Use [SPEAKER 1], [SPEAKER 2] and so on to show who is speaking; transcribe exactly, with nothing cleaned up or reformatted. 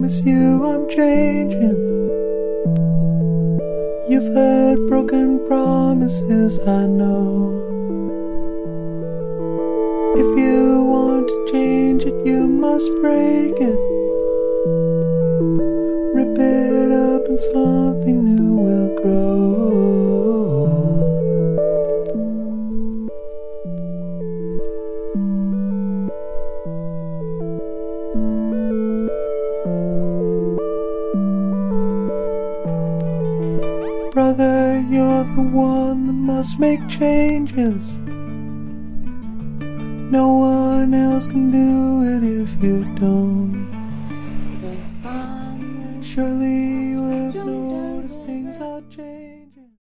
[SPEAKER 1] promise you I'm changing. You've heard broken promises, I know. If you want to change it, you must break it. Rip it up and something new will grow. Brother, you're the one that must make changes. No one else can do it if you don't. Surely you have noticed things are changing.